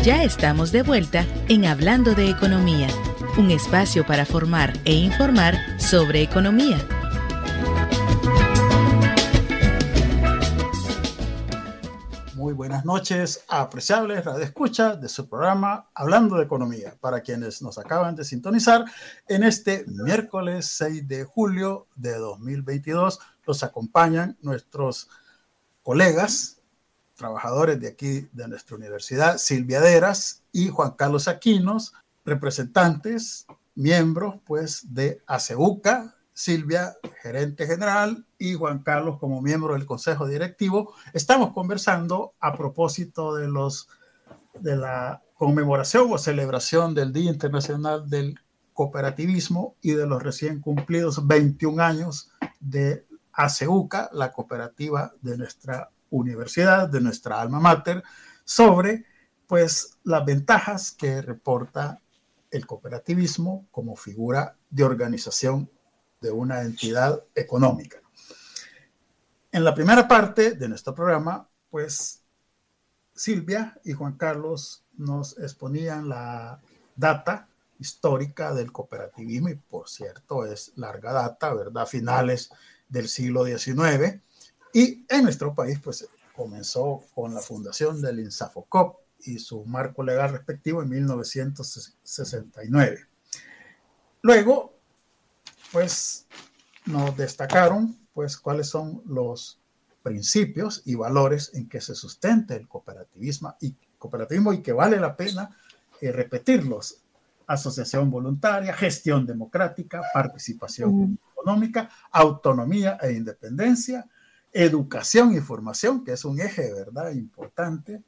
Ya estamos de vuelta en Hablando de Economía, un espacio para formar e informar sobre economía. Muy buenas noches, apreciables radioescuchas de su programa Hablando de Economía. Para quienes nos acaban de sintonizar, en este miércoles 6 de julio de 2022, los acompañan nuestros colegas, trabajadores de aquí de nuestra universidad, Silvia Deras y Juan Carlos Aquinos, representantes, miembros pues de ACEUCA, Silvia, gerente general, y Juan Carlos como miembro del consejo directivo. Estamos conversando a propósito de la conmemoración o celebración del Día Internacional del Cooperativismo y de los recién cumplidos 21 años de ACEUCA, la cooperativa de nuestra universidad, de nuestra alma mater, sobre pues las ventajas que reporta el cooperativismo como figura de organización de una entidad económica. En la primera parte de nuestro programa, pues Silvia y Juan Carlos nos exponían la data histórica del cooperativismo, y por cierto es larga data, ¿verdad? Finales del siglo XIX, y en nuestro país pues comenzó con la fundación del INSAFOCOP y su marco legal respectivo en 1969. Luego pues nos destacaron pues cuáles son los principios y valores en que se sustenta el cooperativismo y que vale la pena repetirlos: asociación voluntaria, gestión democrática, participación económica, autonomía e independencia, educación y formación, que es un eje, ¿verdad?, importante,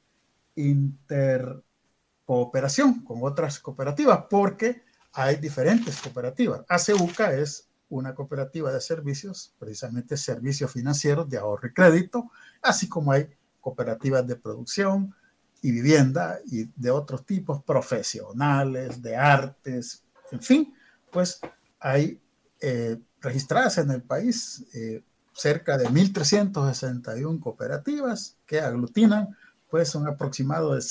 intercooperación con otras cooperativas, porque hay diferentes cooperativas. ACEUCA es una cooperativa de servicios, precisamente servicios financieros de ahorro y crédito, así como hay cooperativas de producción y vivienda y de otros tipos, profesionales, de artes, en fin, pues hay registradas en el país cerca de 1.361 cooperativas que aglutinan pues un aproximado de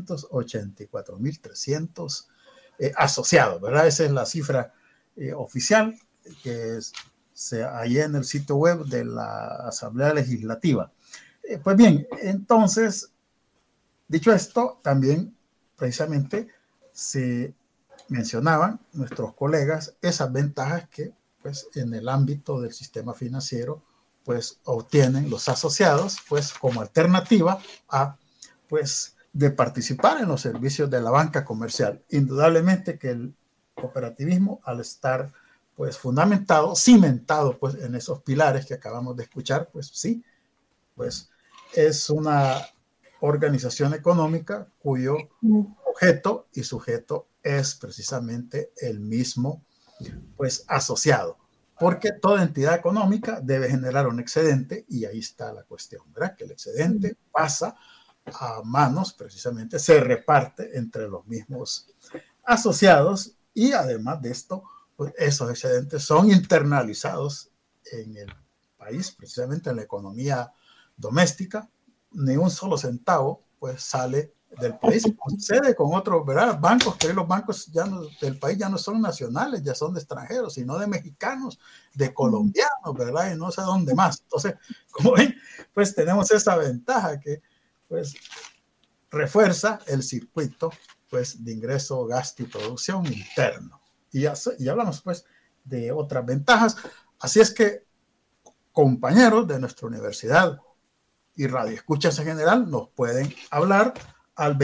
684.300 asociados, ¿verdad? Esa es la cifra oficial que hay en el sitio web de la Asamblea Legislativa. Pues bien, entonces, dicho esto, también precisamente se mencionaban nuestros colegas esas ventajas que pues en el ámbito del sistema financiero pues obtienen los asociados pues como alternativa a pues de participar en los servicios de la banca comercial. Indudablemente que el cooperativismo, al estar pues fundamentado, cimentado pues en esos pilares que acabamos de escuchar, pues sí, pues es una organización económica cuyo objeto y sujeto es precisamente el mismo pues asociado, porque toda entidad económica debe generar un excedente, y ahí está la cuestión, ¿verdad? Que el excedente pasa a manos, precisamente se reparte entre los mismos asociados, y además de esto, pues esos excedentes son internalizados en el país, precisamente en la economía doméstica. Ni un solo centavo pues sale del país. Sucede con otros, ¿verdad?, bancos, que los bancos ya no, del país ya no son nacionales, ya son de extranjeros, sino de mexicanos, de colombianos, ¿verdad?, y no sé dónde más. Entonces, como ven, pues tenemos esa ventaja que pues refuerza el circuito pues de ingreso, gasto y producción interno. Y hablamos pues de otras ventajas. Así es que, compañeros de nuestra universidad y radioescuchas en general, nos pueden hablar al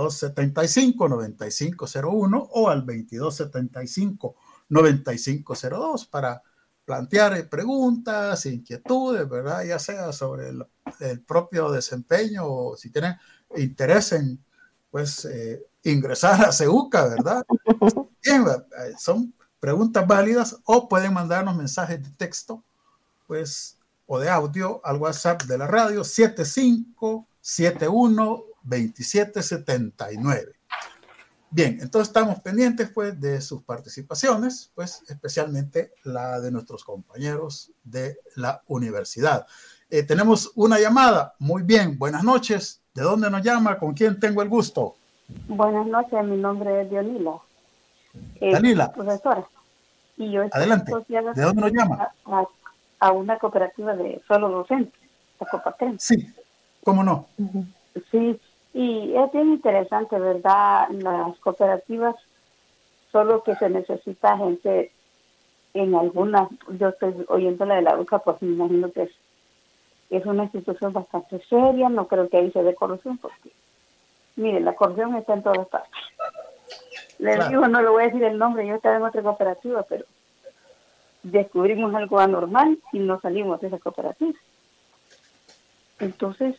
2275-9501 o al 2275-9502 para plantear preguntas, inquietudes, ¿verdad?, ya sea sobre el propio desempeño, o si tienen interés en pues ingresar a ACEUCA, ¿verdad? Bien, son preguntas válidas, o pueden mandarnos mensajes de texto pues o de audio al WhatsApp de la radio 7571-2779. Bien, entonces estamos pendientes pues de sus participaciones, pues especialmente la de nuestros compañeros de la universidad. Tenemos una llamada. Muy bien, buenas noches. ¿De dónde nos llama? ¿Con quién tengo el gusto? Buenas noches, mi nombre es Dionila, Dalila, profesora, y yo estoy adelante. asociada ¿De dónde nos llama? a una cooperativa de solo docentes, la Copacrem. Sí, cómo no. Sí, y es bien interesante, ¿verdad? Las cooperativas, solo que se necesita gente en algunas, yo estoy oyendo la de la UCA, pues me imagino que es una institución bastante seria, no creo que ahí se dé corrupción, porque, mire, la corrupción está en todas partes. Les digo, no le voy a decir el nombre, yo estaba en otra cooperativa, pero descubrimos algo anormal y nos salimos de esa cooperativa. Entonces,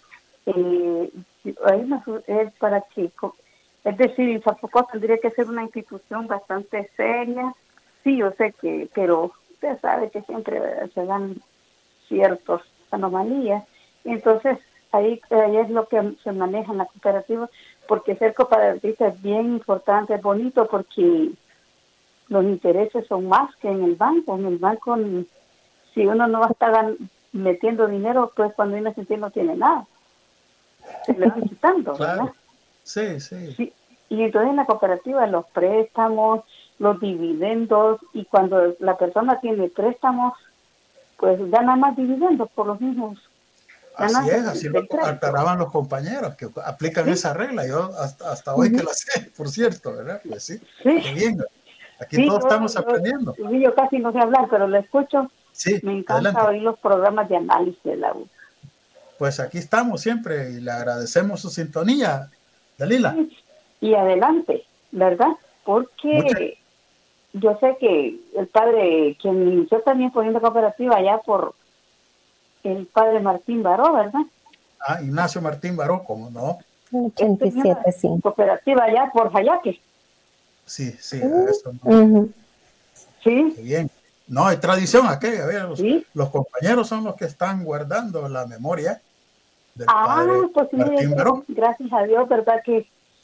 es para que, es decir, tampoco tendría que ser una institución bastante seria. Sí, yo sé que, pero usted sabe que siempre se dan ciertas anomalías. Entonces, ahí es lo que se maneja en la cooperativa, porque ser cooperativista es bien importante, es bonito, porque los intereses son más que en el banco. En el banco, si uno no va a estar metiendo dinero, pues cuando uno no tiene nada. Se le van quitando, ¿verdad? Sí. Y entonces en la cooperativa los préstamos, los dividendos, y cuando la persona tiene préstamos, pues gana más dividendos por los mismos. Así es, así lo aclaraban los compañeros que aplican esa regla. Yo hasta hoy que la sé, por cierto, ¿verdad? Pues sí. Qué bien. Aquí todos estamos aprendiendo. Yo casi no sé hablar, pero lo escucho. Sí, me encanta oír los programas de análisis de la U. Pues aquí estamos siempre y le agradecemos su sintonía, Dalila. Sí, y adelante, ¿verdad? Porque yo sé que el padre, quien inició también poniendo cooperativa allá por el padre Martín Baró, ¿verdad? Ignacio Martín Baró, ¿cómo no? 87, sí. Cooperativa allá por Jayaque. Sí, eso. ¿No? Sí. Qué bien. No, hay tradición aquella. Los compañeros son los que están guardando la memoria del padre pues Martín Baró. Gracias a Dios, ¿verdad? Que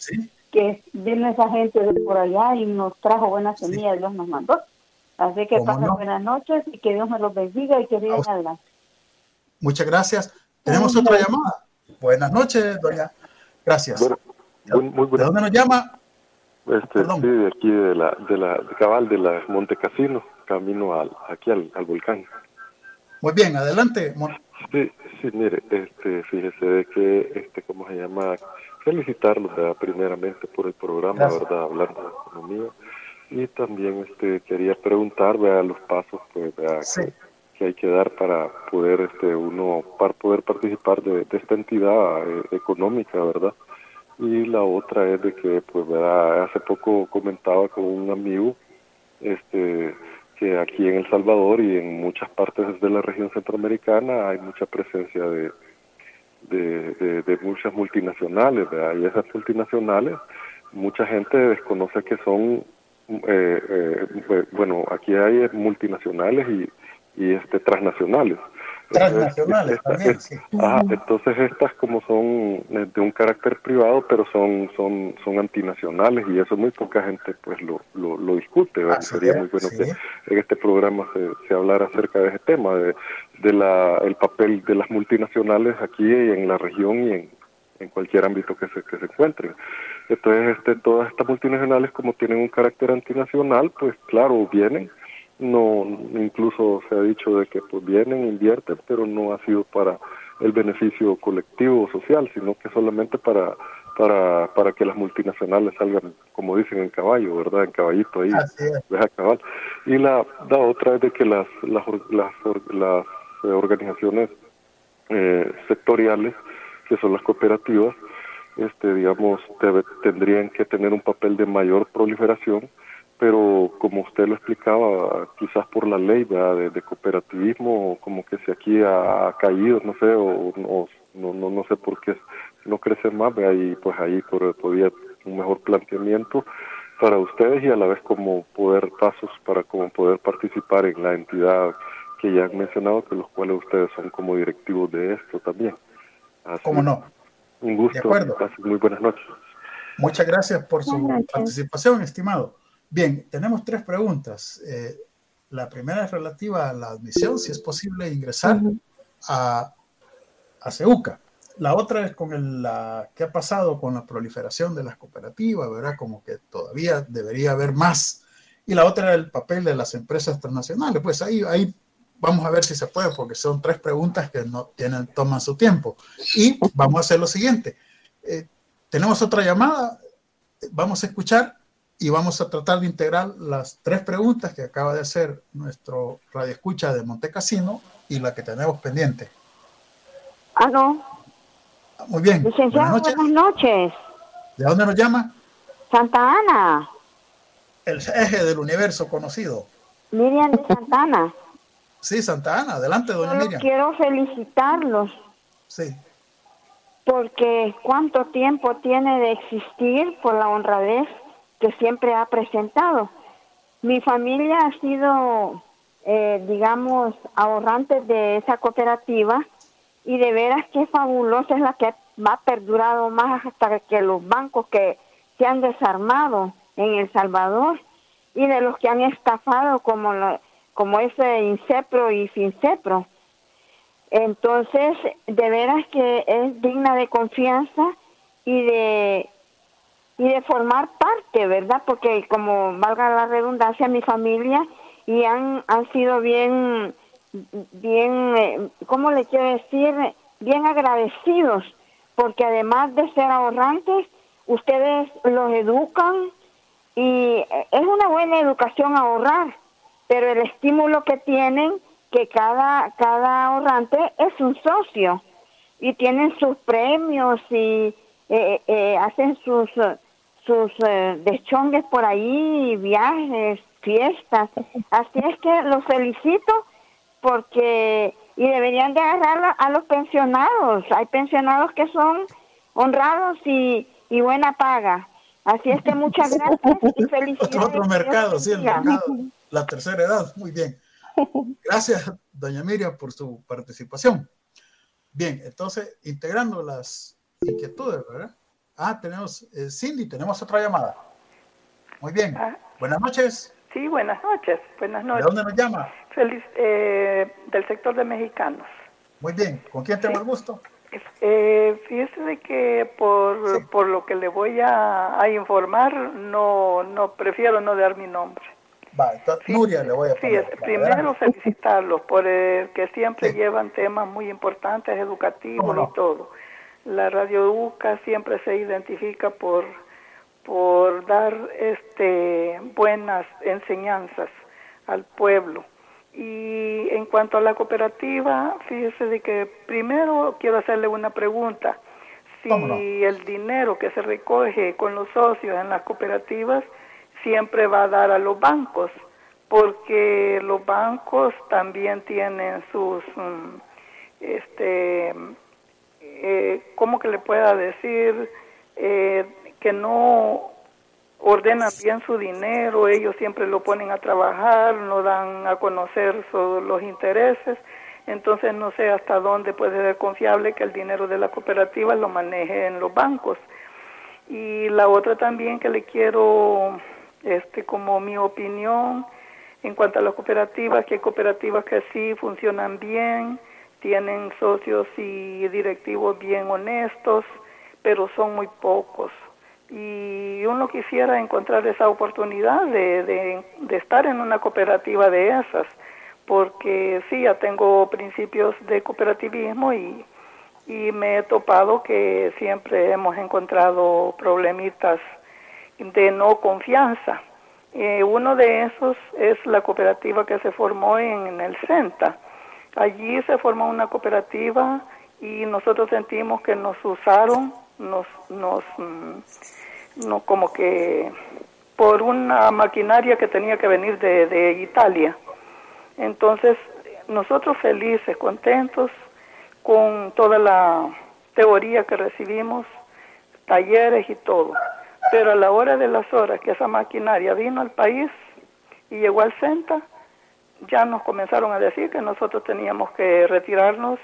viene esa gente de por allá y nos trajo buenas semillas, Dios nos mandó. Así que pasen buenas noches y que Dios me los bendiga y que sigan adelante. Muchas gracias. Tenemos otra llamada. Buenas noches, doña. Gracias. Muy ¿De dónde nos llama? Sí, de aquí de la Monte Cassino, camino aquí al volcán. Muy bien, adelante. Sí, mire, fíjese de que, ¿cómo se llama? Felicitarlos, ¿verdad? Primeramente por el programa, ¿verdad? Hablando de economía. Y también quería preguntar, ¿verdad? Los pasos, pues, ¿verdad? Que hay que dar para poder, para poder participar de esta entidad económica, ¿verdad? Y la otra es de que, pues, ¿verdad? Hace poco comentaba con un amigo, que aquí en El Salvador y en muchas partes de la región centroamericana hay mucha presencia de muchas multinacionales, ¿verdad? Y esas multinacionales, mucha gente desconoce que son, bueno, aquí hay multinacionales y transnacionales. Transnacionales también, sí. Entonces estas como son de un carácter privado, pero son antinacionales, y eso muy poca gente pues lo discute, ¿verdad? Sería muy bueno que en este programa se hablara acerca de ese tema, el papel de las multinacionales aquí en la región y en cualquier ámbito que se encuentren. Entonces todas estas multinacionales, como tienen un carácter antinacional, pues claro, vienen, no, incluso se ha dicho de que pues vienen, invierten, pero no ha sido para el beneficio colectivo o social, sino que solamente para que las multinacionales salgan, como dicen, en caballo, ¿verdad? En caballito ahí, deja cabal. Y la otra es de que las organizaciones sectoriales, que son las cooperativas, digamos, tendrían que tener un papel de mayor proliferación, pero como usted lo explicaba, quizás por la ley de cooperativismo, como que si aquí ha caído, no sé, o no sé por qué no crece más, y pues ahí podría un mejor planteamiento para ustedes, y a la vez como pasos para como poder participar en la entidad que ya han mencionado, que los cuales ustedes son como directivos de esto también. Así, ¿cómo no? Un gusto. De acuerdo. Muy buenas noches. Muchas gracias por su participación, estimado. Bien, tenemos 3 preguntas. La primera es relativa a la admisión, si es posible ingresar a CEUCA. La otra es con ¿qué ha pasado con la proliferación de las cooperativas, ¿verdad? Como que todavía debería haber más. Y la otra es el papel de las empresas transnacionales. Pues ahí vamos a ver si se puede, porque son 3 preguntas que toman su tiempo. Y vamos a hacer lo siguiente. Tenemos otra llamada, vamos a escuchar y vamos a tratar de integrar las 3 preguntas que acaba de hacer nuestro radioescucha de Montecasino y la que tenemos pendiente. No. Muy bien. Licenciado, buenas noches. ¿De dónde nos llama? Santa Ana. El eje del universo conocido. Miriam de Santa Ana. Sí, Santa Ana. Adelante, doña Miriam. Quiero felicitarlos. Sí. Porque cuánto tiempo tiene de existir por la honradez que siempre ha presentado. Mi familia ha sido, digamos, ahorrante de esa cooperativa. Y de veras que fabulosa es la que ha perdurado más hasta que los bancos que se han desarmado en El Salvador y de los que han estafado como ese Incepro y Fincepro. Entonces, de veras que es digna de confianza y de formar parte, ¿verdad? Porque como valga la redundancia, mi familia y han sido bien, ¿cómo le quiero decir? Bien agradecidos, porque además de ser ahorrantes, ustedes los educan y es una buena educación ahorrar, pero el estímulo que tienen, que cada ahorrante es un socio y tienen sus premios y hacen sus deschongues por ahí, viajes, fiestas. Así es que los felicito porque y deberían de agarrar a los pensionados. Hay pensionados que son honrados y buena paga. Así es que muchas gracias y felicidades. Otro mercado, sí, el mercado, la tercera edad. Muy bien. Gracias, doña Miriam, por su participación. Bien, entonces, integrando las inquietudes, ¿verdad? Tenemos, Cindy, tenemos otra llamada. Muy bien. Buenas noches. Sí, buenas noches. Buenas noches. ¿De dónde nos llama? Del sector de mexicanos. Muy bien. ¿Con quién tengo el gusto? Fíjese de que por lo que le voy a informar, no prefiero no dar mi nombre. Entonces, Nuria le voy a poner. Sí, primero felicitarlos por que siempre llevan temas muy importantes, educativos y todo. La Radio UCA siempre se identifica por dar buenas enseñanzas al pueblo. Y en cuanto a la cooperativa, fíjese de que primero quiero hacerle una pregunta. Si el dinero que se recoge con los socios en las cooperativas siempre va a dar a los bancos, porque los bancos también tienen sus, ¿cómo que le pueda decir? Que no ordenan bien su dinero, ellos siempre lo ponen a trabajar, no dan a conocer los intereses, entonces no sé hasta dónde puede ser confiable que el dinero de la cooperativa lo maneje en los bancos. Y la otra también que le quiero, como mi opinión, en cuanto a las cooperativas, que hay cooperativas que sí funcionan bien, tienen socios y directivos bien honestos, pero son muy pocos. Y uno quisiera encontrar esa oportunidad de estar en una cooperativa de esas, porque sí, ya tengo principios de cooperativismo y me he topado que siempre hemos encontrado problemitas de no confianza. Uno de esos es la cooperativa que se formó en el CENTA. Allí se formó una cooperativa y nosotros sentimos que nos usaron, no como que por una maquinaria que tenía que venir de Italia. Entonces, nosotros felices, contentos con toda la teoría que recibimos, talleres y todo. Pero a la hora de las horas que esa maquinaria vino al país y llegó al CENTA, ya nos comenzaron a decir que nosotros teníamos que retirarnos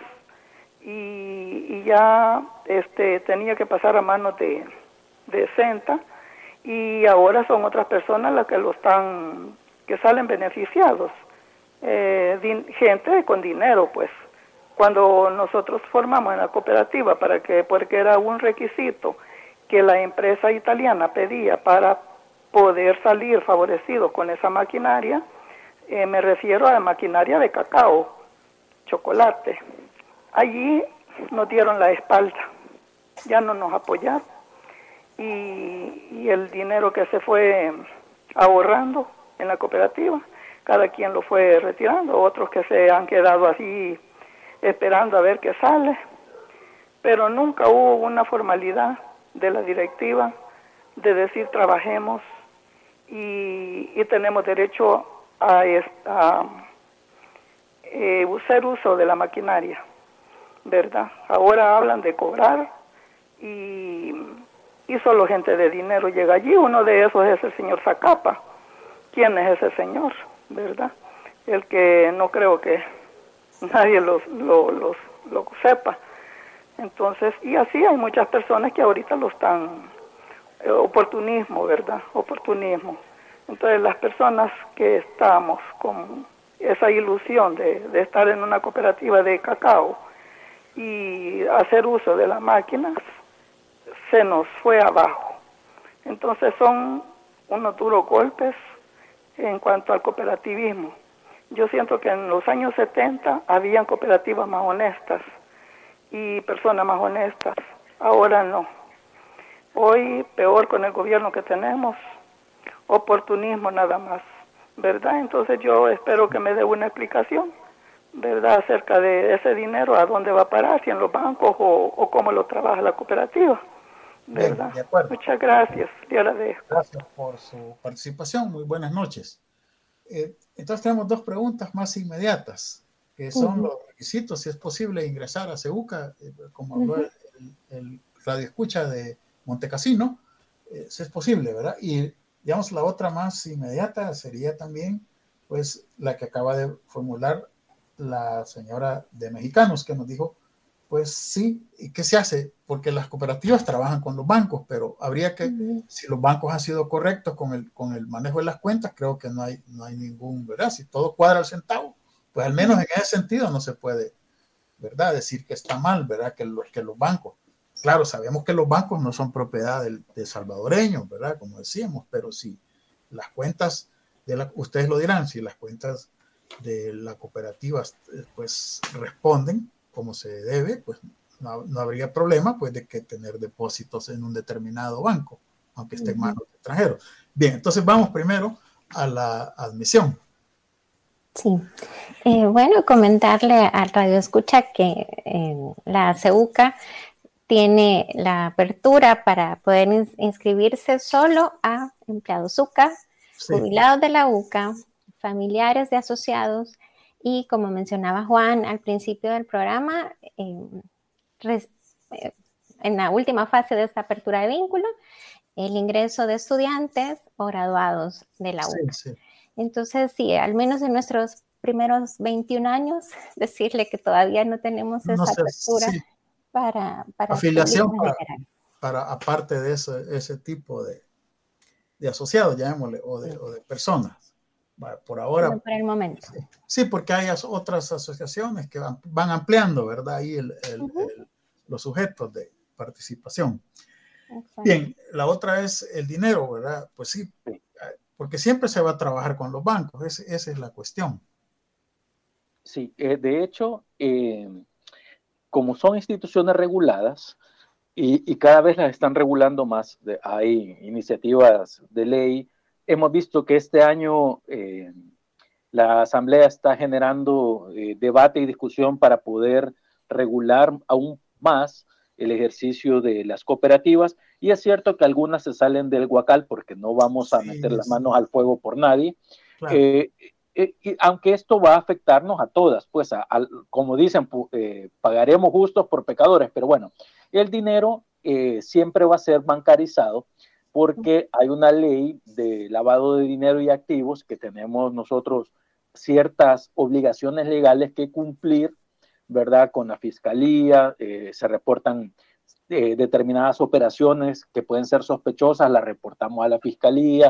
y ya tenía que pasar a manos de CENTA, y ahora son otras personas las que salen beneficiados, gente con dinero, pues, cuando nosotros formamos en la cooperativa, porque era un requisito que la empresa italiana pedía para poder salir favorecido con esa maquinaria, me refiero a la maquinaria de cacao, chocolate. Allí nos dieron la espalda, ya no nos apoyaron, y el dinero que se fue ahorrando en la cooperativa, cada quien lo fue retirando, otros que se han quedado así esperando a ver qué sale, pero nunca hubo una formalidad de la directiva de decir trabajemos y tenemos derecho a hacer uso de la maquinaria, ¿verdad? Ahora hablan de cobrar y solo gente de dinero llega allí. Uno de esos es el señor Zacapa. ¿Quién es ese señor, verdad? El que no creo que nadie lo sepa. Entonces, y así hay muchas personas que ahorita lo están, oportunismo, ¿verdad? Oportunismo. Entonces, las personas que estamos con esa ilusión de estar en una cooperativa de cacao y hacer uso de las máquinas, se nos fue abajo. Entonces, son unos duros golpes en cuanto al cooperativismo. Yo siento que en los años 70 habían cooperativas más honestas y personas más honestas. Ahora no. Hoy, peor con el gobierno que tenemos, oportunismo nada más, ¿verdad? Entonces yo espero que me dé una explicación, ¿verdad?, acerca de ese dinero, a dónde va a parar, si en los bancos o cómo lo trabaja la cooperativa, ¿verdad? Bien, de acuerdo. Muchas gracias, le agradezco. Gracias por su participación, muy buenas noches. Entonces tenemos dos preguntas más inmediatas, que son los requisitos, si es posible ingresar a CEUCA, como habló el radio escucha de Montecasino, si es posible, ¿verdad? Y digamos la otra más inmediata sería también pues la que acaba de formular la señora de Mexicanos, que nos dijo pues sí, ¿y qué se hace? Porque las cooperativas trabajan con los bancos, pero habría que, si los bancos han sido correctos con el manejo de las cuentas, creo que no hay ningún, ¿verdad? Si todo cuadra al centavo, pues al menos en ese sentido no se puede, ¿verdad?, decir que está mal, ¿verdad?, que los bancos, claro, sabemos que los bancos no son propiedad de salvadoreños, ¿verdad?, como decíamos, pero si las cuentas, ustedes lo dirán, si las cuentas de la cooperativa pues responden como se debe, pues no habría problema pues de que tener depósitos en un determinado banco, aunque esté en manos de extranjeros. Bien, entonces vamos primero a la admisión. Sí, bueno, comentarle al radio escucha que la CEUCA tiene la apertura para poder inscribirse solo a empleados UCA, jubilados de la UCA, familiares de asociados y, como mencionaba Juan al principio del programa, en la última fase de esta apertura de vínculo, el ingreso de estudiantes o graduados de la UCA. Sí. Entonces, sí, al menos en nuestros primeros 21 años, decirle que todavía no tenemos esa apertura para afiliación para aparte de ese tipo de asociados, llamémosle, o de personas. Por ahora. No, por el momento. Sí, porque hay otras asociaciones que van ampliando, ¿verdad? Ahí los sujetos de participación. Exacto. Bien, la otra es el dinero, ¿verdad? Pues sí, porque siempre se va a trabajar con los bancos, esa es la cuestión. Sí, de hecho, como son instituciones reguladas y cada vez las están regulando más, hay iniciativas de ley. Hemos visto que este año la Asamblea está generando debate y discusión para poder regular aún más el ejercicio de las cooperativas, y es cierto que algunas se salen del huacal porque no vamos a meter las manos al fuego por nadie, claro. Y aunque esto va a afectarnos a todas, pues como dicen, pagaremos justos por pecadores, pero bueno, el dinero siempre va a ser bancarizado, porque hay una ley de lavado de dinero y activos que tenemos nosotros ciertas obligaciones legales que cumplir, ¿verdad? Con la fiscalía, se reportan determinadas operaciones que pueden ser sospechosas, las reportamos a la fiscalía,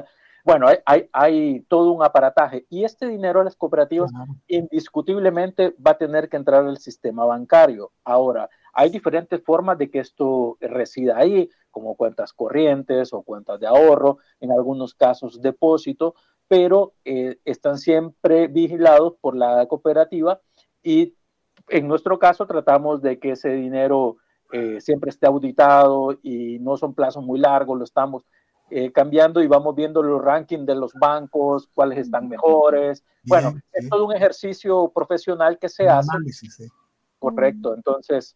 Bueno, hay todo un aparataje y este dinero a las cooperativas indiscutiblemente va a tener que entrar al sistema bancario. Ahora, hay diferentes formas de que esto resida ahí, como cuentas corrientes o cuentas de ahorro, en algunos casos depósito, pero están siempre vigilados por la cooperativa y en nuestro caso tratamos de que ese dinero siempre esté auditado y no son plazos muy largos, lo estamos cambiando y vamos viendo los rankings de los bancos, cuáles están mejores. Bien, bueno, es todo un ejercicio profesional que se hace. Análisis, sí. Correcto, entonces,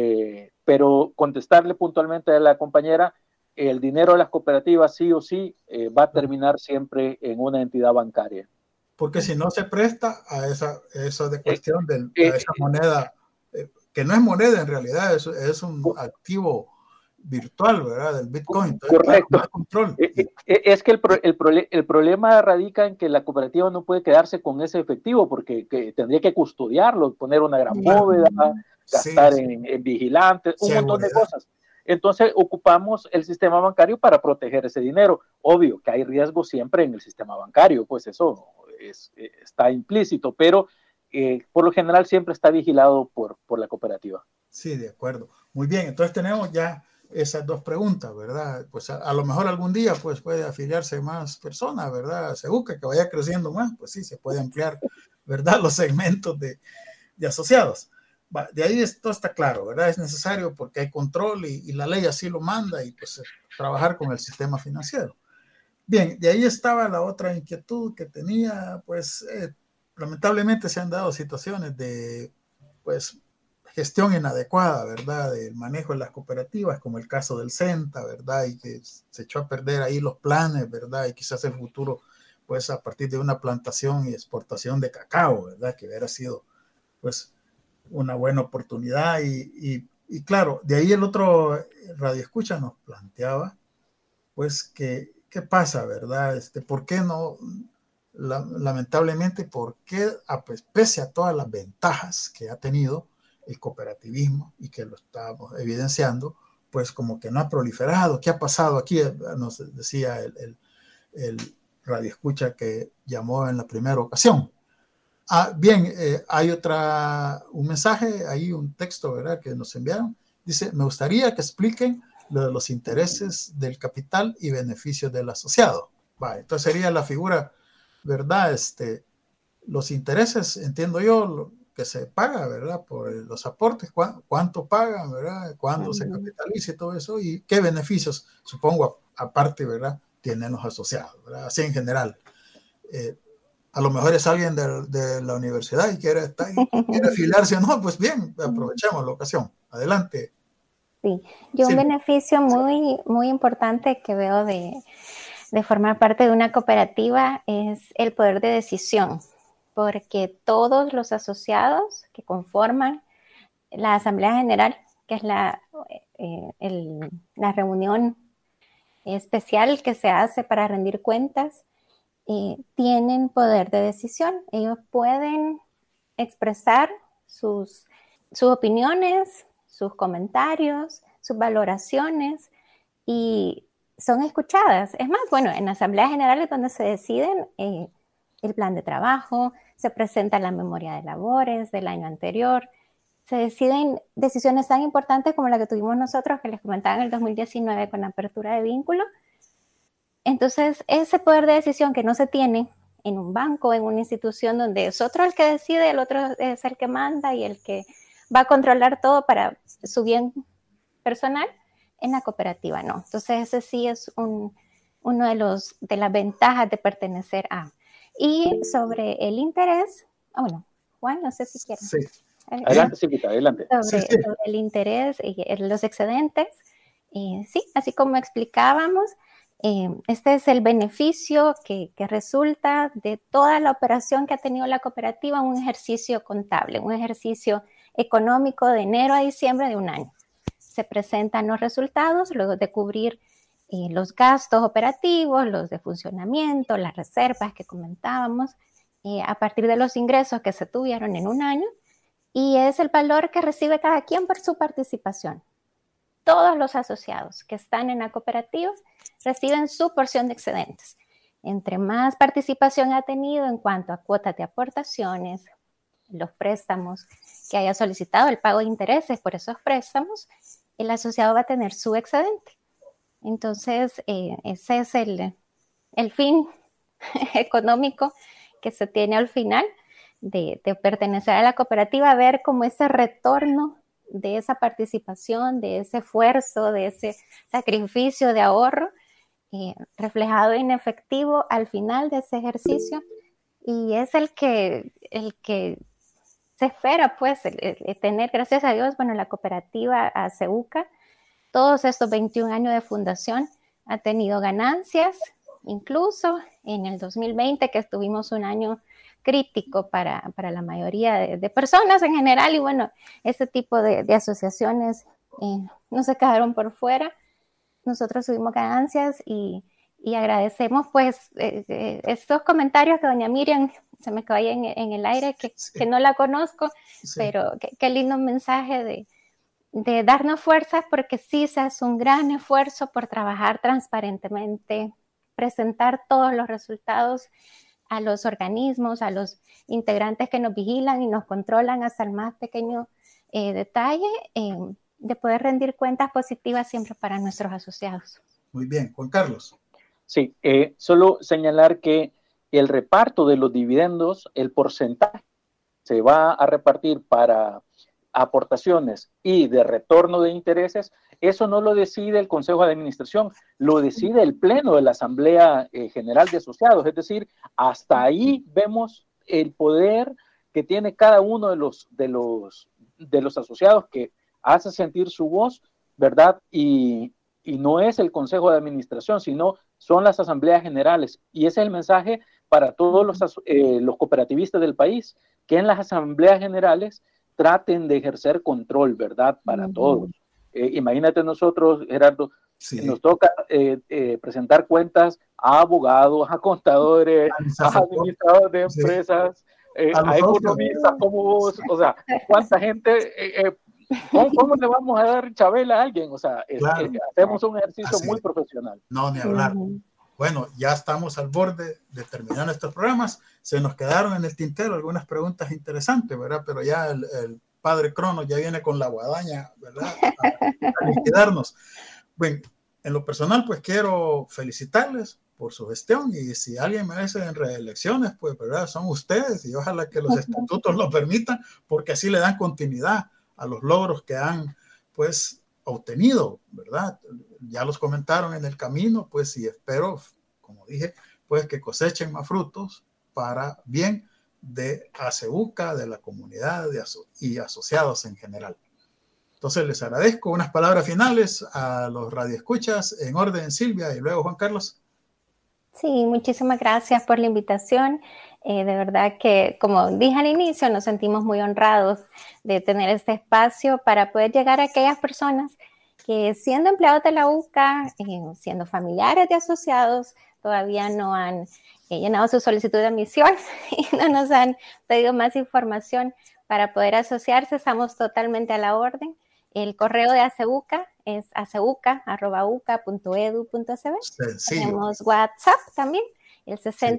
pero contestarle puntualmente a la compañera, el dinero de las cooperativas sí o sí va a terminar siempre en una entidad bancaria. Porque si no se presta a esa de cuestión de a esa moneda, que no es moneda en realidad, es un activo virtual, ¿verdad? Del Bitcoin. Entonces, correcto. Claro, no hay control. Es que el problema radica en que la cooperativa no puede quedarse con ese efectivo porque tendría que custodiarlo, poner una gran bóveda, gastar en vigilantes, un montón de cosas. Entonces ocupamos el sistema bancario para proteger ese dinero. Obvio que hay riesgo siempre en el sistema bancario, pues eso está implícito, pero por lo general siempre está vigilado por la cooperativa. Sí, de acuerdo. Muy bien, entonces tenemos ya esas dos preguntas, ¿verdad? Pues a lo mejor algún día pues puede afiliarse más personas, ¿verdad? Se busca que vaya creciendo más, pues sí, se puede ampliar, ¿verdad? Los segmentos de asociados. De ahí esto está claro, ¿verdad? Es necesario porque hay control y la ley así lo manda y pues trabajar con el sistema financiero. Bien, de ahí estaba la otra inquietud que tenía, pues lamentablemente se han dado situaciones de pues gestión inadecuada, ¿verdad? Del manejo de las cooperativas, como el caso del CENTA, ¿verdad? Y que se echó a perder ahí los planes, ¿verdad? Y quizás el futuro, pues a partir de una plantación y exportación de cacao, ¿verdad? Que hubiera sido, pues, una buena oportunidad. Y claro, de ahí el otro radioescucha nos planteaba, pues, ¿qué pasa, verdad? ¿Por qué no, lamentablemente, por qué, pese a todas las ventajas que ha tenido el cooperativismo y que lo estamos evidenciando, pues como que no ha proliferado? ¿Qué ha pasado aquí? Nos decía el radioescucha que llamó en la primera ocasión. Bien, hay un mensaje, hay un texto, ¿verdad?, que nos enviaron. Dice, me gustaría que expliquen lo de los intereses del capital y beneficios del asociado. Entonces sería la figura, ¿verdad? Los intereses, entiendo yo, que se paga, ¿verdad? Por los aportes, cuánto pagan, ¿verdad? Cuándo se capitaliza y todo eso, y qué beneficios, supongo, aparte, ¿verdad?, tienen los asociados, ¿verdad? Así en general. A lo mejor es alguien de la universidad y quiere afiliarse o no, pues bien, aprovechemos la ocasión. Adelante. Sí, yo un beneficio muy, muy importante que veo de formar parte de una cooperativa es el poder de decisión, porque todos los asociados que conforman la Asamblea General, que es la reunión especial que se hace para rendir cuentas, tienen poder de decisión. Ellos pueden expresar sus opiniones, sus comentarios, sus valoraciones y son escuchadas. Es más, bueno, en la Asamblea General es donde se deciden el plan de trabajo, se presenta la memoria de labores del año anterior, se deciden decisiones tan importantes como la que tuvimos nosotros, que les comentaba en el 2019 con la apertura de vínculo. Entonces, ese poder de decisión que no se tiene en un banco, en una institución donde es otro el que decide, el otro es el que manda y el que va a controlar todo para su bien personal, en la cooperativa no. Entonces, ese sí es uno de las ventajas de pertenecer a. Y sobre el interés, bueno, Juan, no sé si quieres. Sí. Adelante, Silvita, adelante. Sobre el interés y los excedentes, sí, así como explicábamos, este es el beneficio que resulta de toda la operación que ha tenido la cooperativa, un ejercicio contable, un ejercicio económico de enero a diciembre de un año. Se presentan los resultados luego de cubrir los gastos operativos, los de funcionamiento, las reservas que comentábamos, a partir de los ingresos que se tuvieron en un año, y es el valor que recibe cada quien por su participación. Todos los asociados que están en la cooperativa reciben su porción de excedentes. Entre más participación ha tenido en cuanto a cuotas de aportaciones, los préstamos que haya solicitado, el pago de intereses por esos préstamos, el asociado va a tener su excedente. Entonces, ese es el fin económico que se tiene al final de pertenecer a la cooperativa, ver como ese retorno de esa participación, de ese esfuerzo, de ese sacrificio de ahorro, reflejado en efectivo al final de ese ejercicio, y es el que se espera, pues, el tener, gracias a Dios, bueno, la cooperativa ACEUCA, todos estos 21 años de fundación, ha tenido ganancias, incluso en el 2020, que tuvimos un año crítico para la mayoría de personas en general, y bueno, ese tipo de asociaciones no se quedaron por fuera. Nosotros tuvimos ganancias y agradecemos pues estos comentarios que doña Miriam se me quedó ahí en el aire, que no la conozco, pero qué lindo mensaje de darnos fuerzas, porque sí se hace un gran esfuerzo por trabajar transparentemente, presentar todos los resultados a los organismos, a los integrantes que nos vigilan y nos controlan hasta el más pequeño detalle, de poder rendir cuentas positivas siempre para nuestros asociados. Muy bien, Juan Carlos. Sí, solo señalar que el reparto de los dividendos, el porcentaje se va a repartir para aportaciones y de retorno de intereses, eso no lo decide el Consejo de Administración, lo decide el Pleno de la Asamblea General de Asociados. Es decir, hasta ahí vemos el poder que tiene cada uno de los asociados, que hace sentir su voz, ¿verdad? Y no es el Consejo de Administración, sino son las asambleas generales. Y ese es el mensaje para todos los cooperativistas del país, que en las asambleas generales traten de ejercer control, ¿verdad? Para todos. Imagínate nosotros, Gerardo, nos toca presentar cuentas a abogados, a contadores, a administradores de empresas, a economistas como vos. O sea, ¿cuánta gente... ¿Cómo le vamos a dar chabela a alguien? O sea, claro, hacemos un ejercicio muy profesional. No, ni hablar. Bueno, ya estamos al borde de terminar estos programas. Se nos quedaron en el tintero algunas preguntas interesantes, ¿verdad? Pero ya el padre Crono ya viene con la guadaña, ¿verdad? A liquidarnos. Bueno, en lo personal, pues quiero felicitarles por su gestión, y si alguien merece en reelecciones, pues, ¿verdad? Son ustedes, y ojalá que los estatutos lo permitan, porque así le dan continuidad a los logros que han, pues, obtenido, ¿verdad? Ya los comentaron en el camino, pues, y espero, como dije, pues, que cosechen más frutos para bien de ACEUCA, de la comunidad y asociados en general. Entonces, les agradezco. Unas palabras finales a los radioescuchas, en orden, Silvia, y luego Juan Carlos. Sí, muchísimas gracias por la invitación. De verdad que, como dije al inicio, nos sentimos muy honrados de tener este espacio para poder llegar a aquellas personas que, siendo empleados de la UCA, siendo familiares de asociados, todavía no han llenado su solicitud de admisión y no nos han pedido más información para poder asociarse. Estamos totalmente a la orden. El correo de ACEUCA es aceuca@uca.edu.sb. Tenemos WhatsApp también, el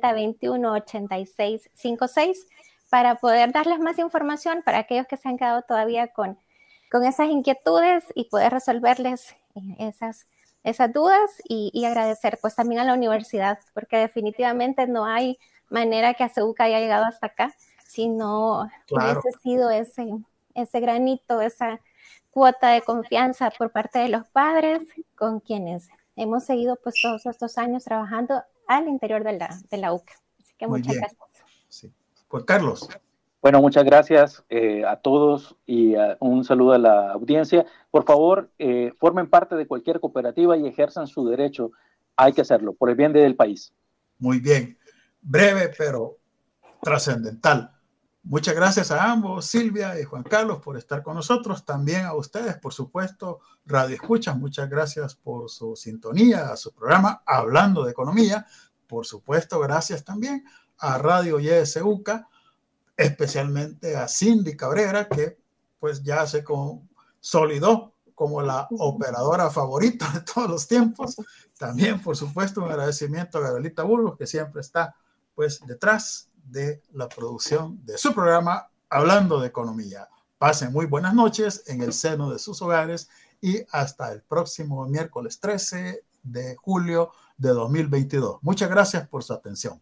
6021-8656, para poder darles más información para aquellos que se han quedado todavía con esas inquietudes y poder resolverles esas dudas, y agradecer pues también a la universidad, porque definitivamente no hay manera que ACEUCA haya llegado hasta acá si no hubiese sido ese granito, esa cuota de confianza por parte de los padres, con quienes hemos seguido pues todos estos años trabajando al interior de la UCA. Así que muchas gracias. Sí. Pues Carlos. Bueno, muchas gracias a todos, y un saludo a la audiencia. Por favor, formen parte de cualquier cooperativa y ejerzan su derecho. Hay que hacerlo por el bien del país. Muy bien. Breve, pero trascendental. Muchas gracias a ambos, Silvia y Juan Carlos, por estar con nosotros. También a ustedes, por supuesto, Radio Escuchas. Muchas gracias por su sintonía a su programa Hablando de Economía. Por supuesto, gracias también a Radio YSUCA, especialmente a Cindy Cabrera, que pues ya se consolidó como la operadora favorita de todos los tiempos. También, por supuesto, un agradecimiento a Gabrielita Burgos, que siempre está pues detrás de la producción de su programa Hablando de Economía. Pasen muy buenas noches en el seno de sus hogares y hasta el próximo miércoles 13 de julio de 2022. Muchas gracias por su atención.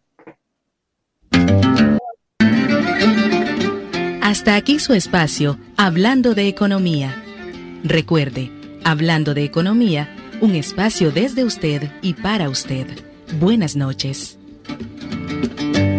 Hasta aquí su espacio, Hablando de Economía. Recuerde, Hablando de Economía, un espacio desde usted y para usted. Buenas noches.